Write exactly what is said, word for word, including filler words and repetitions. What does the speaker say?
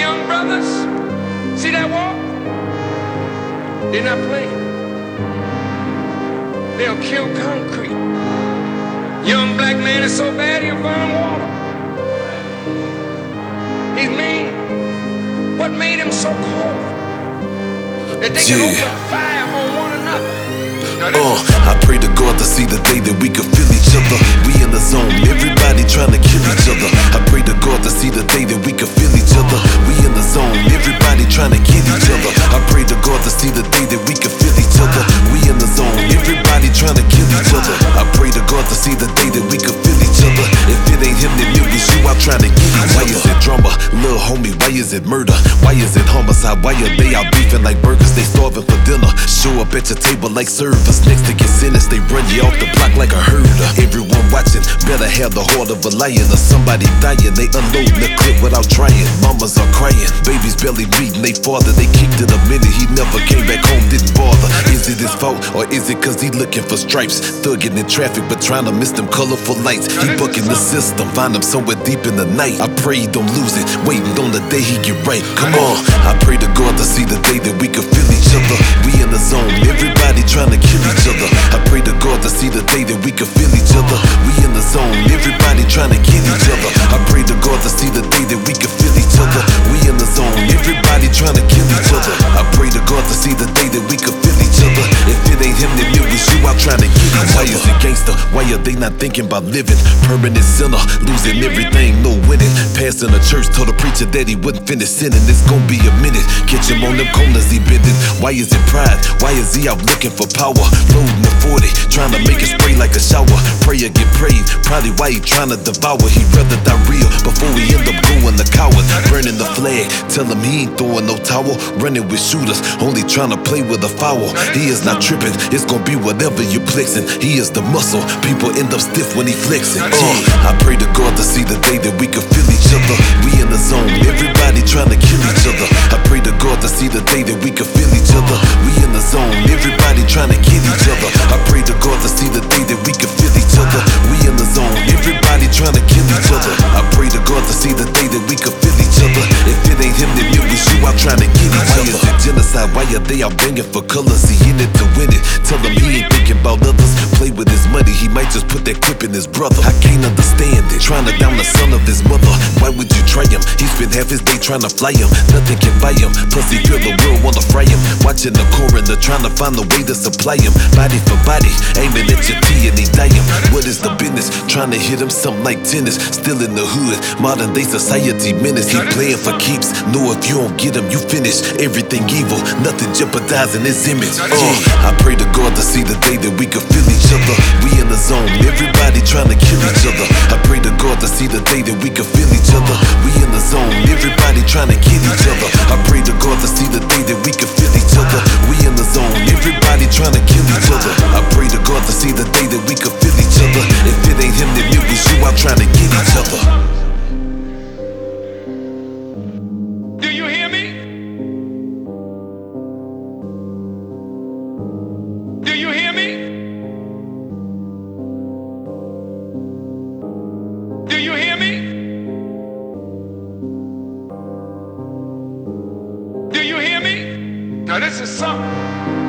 young brothers, see that walk? They're not playing. They'll kill concrete. Young black man is so bad he'll burn water. He's mean. What made him so cold? That they can Yeah. open fire on one another. Uh, I pray to God to see the day that we can feel each other. We in the zone, everybody trying to kill each other. I pray to God to see the day that we can feel each other. We in the zone, everybody trying to kill each other. I pray to God to see the day that we can feel each other. We in the zone, everybody trying to kill each other. I pray to God to see the day that we can feel each other. If it ain't him, then it was you out trying to get each other. Why is it drama, little homie? Why is it murder? Why is it homicide? Why are they out beefing like burgers? They starving for dinner. Show up at your table like servers. Next to get sentenced, they run you off the block like a herder. Everyone watching better have the heart of a lion or somebody dying. They unloading the clip without trying. Mamas are crying, babies barely meeting they father. They kicked it a minute, he never came back home, didn't bother. Is it his fault or is it cause he looking for stripes? Thugging in traffic but trying to miss them colorful lights. He bucking the system, find him somewhere deep in the night. I pray he don't lose it, waiting on the day he get right. Come on, I pray to God to see the day that we can feel each other. We in the zone, everybody trying to kill each other. I pray to God to see the day that we can feel each other. We in the zone, everybody trying to kill each other. I pray to God to see the day that we can feel each other. We in the zone, everybody trying to kill each other. I pray to God to see the day that we can feel each other. If it ain't him, then it was you out trying to kill each other. Why is it gangster? Why are they not thinking about living? Permanent sinner, losing everything, no winning. Passing the church, told the preacher that he wouldn't finish sinning. It's gonna be a minute, catch him on them corners he bending. Why is it pride? Why is he out looking for power? Loading the forty, trying to make it spray like a shower. Prayer get prayed, probably why he trying to devour. He'd rather die real before he end up going the coward. Burning the flag, tell him he ain't throwing no towel. Running with shooters, only trying to play with a foul. He is not tripping, it's gonna be whatever you flexing. He is the muscle, people end up stiff when he flexing. Uh, I pray to God to see the day that we can feel each other. We in the zone, everybody trying to kill each other. I pray to God to see the day that we can feel each other. We in the zone, everybody trying to kill each other. I pray to God to see the day that we can feel each other. We in the zone, everybody trying to kill each other. I pray to God to see the day that we can feel each other. If it ain't him, then it was you out trying to get each other. Why is it genocide? Why are they out banging for colors? He in it to win it. Tell him he ain't thinking about others. Play with his money, he might just put that clip in his brother. I can't understand it. Trying to down the son of his mother. Why would you try him? He spent half his day trying to fly him. Nothing can buy him. Plus he feel the world wanna fry him. Watching the coroner trying to find a way to supply him. Body for body, aiming at your T and he die him. What is the business? Trying to hit him something like tennis. Still in the hood, modern day society menace. He playing for keeps. Know if you don't get him, you finish. Everything evil, nothing jeopardizing his image. Uh, I pray to God to see the day that we can feel each other. We in the zone, everybody trying to kill each other. I pray to God to see the day that we can feel each other. We in the zone, everybody trying to kill each other. I pray to God to see the day that we can feel each other. We in the zone, everybody trying to kill each other. I pray to God to see the day that we can feel each other. If it ain't him, then it was you out trying to get each other. Do you hear me? Do you hear me? Do you hear me? Do you hear me? Now this is something.